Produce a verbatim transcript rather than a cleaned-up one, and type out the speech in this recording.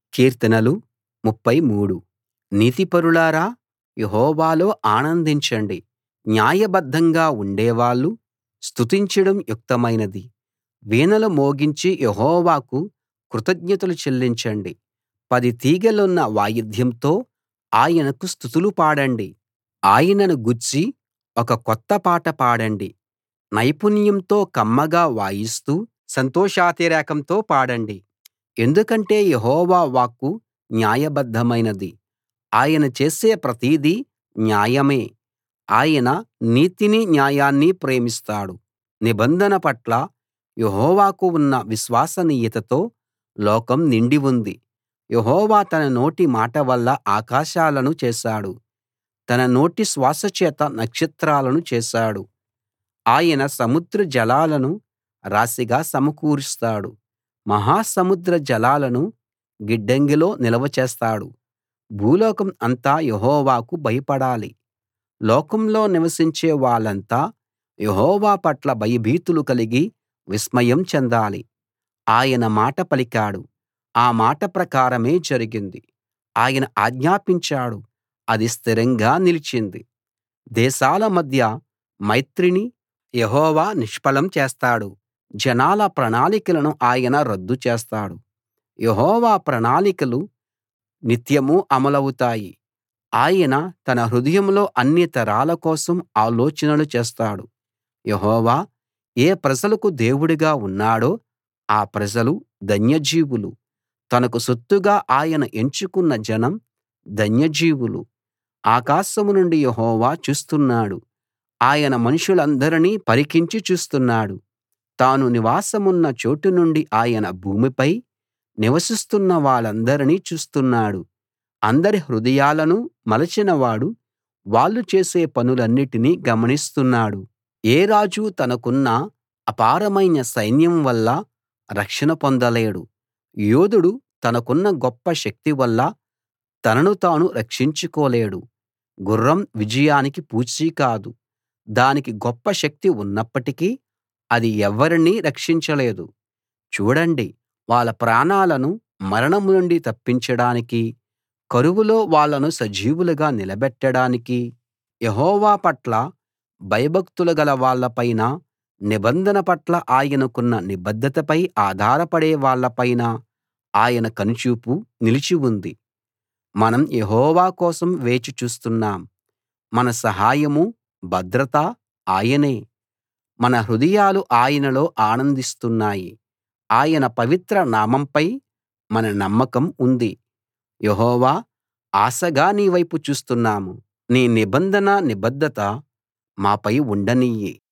కీర్తనలు ముప్ఫై మూడు నీతిపరులారా యెహోవాలో ఆనందించండి న్యాయబద్ధంగా ఉండేవాళ్ళు స్తుతించడం యుక్తమైనది వీణలు మోగించి యెహోవాకు కృతజ్ఞతలు చెల్లించండి పది తీగెలున్న వాయిద్యంతో ఆయనకు స్తుతులు పాడండి ఆయనను గూర్చి ఒక కొత్త పాట పాడండి నైపుణ్యంతో కమ్మగా వాయిస్తూ సంతోషాతిరేకంతో పాడండి ఎందుకంటే యెహోవా వాక్కు న్యాయబద్ధమైనది ఆయన చేసే ప్రతిదీ న్యాయమే ఆయన నీతిని న్యాయాన్ని ప్రేమిస్తాడు నిబంధన పట్ల యెహోవాకు ఉన్న విశ్వసనీయతతో లోకం నిండి ఉంది యెహోవా తన నోటి మాట వల్ల ఆకాశాలను చేశాడు తన నోటి శ్వాస చేత నక్షత్రాలను చేశాడు ఆయన సముద్ర జలాలను రాశిగా సమకూరుస్తాడు మహాసముద్ర జలాలను గిడ్డంగిలో నిల్వ చేస్తాడు భూలోకం అంతా యెహోవాకు భయపడాలి లోకంలో నివసించే వాళ్ళంతా యెహోవా పట్ల భయభీతులు కలిగి విస్మయం చెందాలి ఆయన మాట పలికాడు ఆ మాట ప్రకారమే జరిగింది ఆయన ఆజ్ఞాపించాడు అది స్థిరంగా నిలిచింది దేశాల మధ్య మైత్రిని యెహోవా నిష్ఫలం చేస్తాడు జనాల ప్రణాళికలను ఆయన రద్దు చేస్తాడు యెహోవా ప్రణాళికలు నిత్యమూ అమలవుతాయి ఆయన తన హృదయంలో అన్ని తరాల కోసం ఆలోచనలు చేస్తాడు యెహోవా ఏ ప్రజలకు దేవుడుగా ఉన్నాడో ఆ ప్రజలు ధన్యజీవులు తనకు సొత్తుగా ఆయన ఎంచుకున్న జనం ధన్యజీవులు ఆకాశం నుండి యెహోవా చూస్తున్నాడు ఆయన మనుషులందరినీ పరికించి చూస్తున్నాడు తాను నివాసమున్న చోటు నుండి ఆయన భూమిపై నివసిస్తున్న వాళ్ళందరినీ చూస్తున్నాడు అందరి హృదయాలను మలచినవాడు వాళ్ళు చేసే పనులన్నిటినీ గమనిస్తున్నాడు ఏ రాజూ తనకున్న అపారమైన సైన్యం వల్ల రక్షణ పొందలేడు యోధుడు తనకున్న గొప్ప శక్తి వల్ల తనను తాను రక్షించుకోలేడు గుర్రం విజయానికి పూచీ కాదు దానికి గొప్ప శక్తి ఉన్నప్పటికీ అది ఎవ్వరినీ రక్షించలేదు చూడండి వాళ్ళ ప్రాణాలను మరణం నుండి తప్పించడానికీ కరువులో వాళ్ళను సజీవులుగా నిలబెట్టడానికీ యెహోవా పట్ల భయభక్తులు గల వాళ్ళ పైనా నిబంధన పట్ల ఆయనకున్న నిబద్ధతపై ఆధారపడే వాళ్ళ పైనా ఆయన కనుచూపు నిలిచి ఉంది మనం యెహోవా కోసం వేచి చూస్తున్నాం మన సహాయమూ భద్రతా ఆయనే మన హృదయాలు ఆయనలో ఆనందిస్తున్నాయి ఆయన పవిత్ర నామంపై మన నమ్మకం ఉంది యెహోవా ఆశగా నీ వైపు చూస్తున్నాము నీ నిబంధన నిబద్ధత మాపై ఉండనియ్యి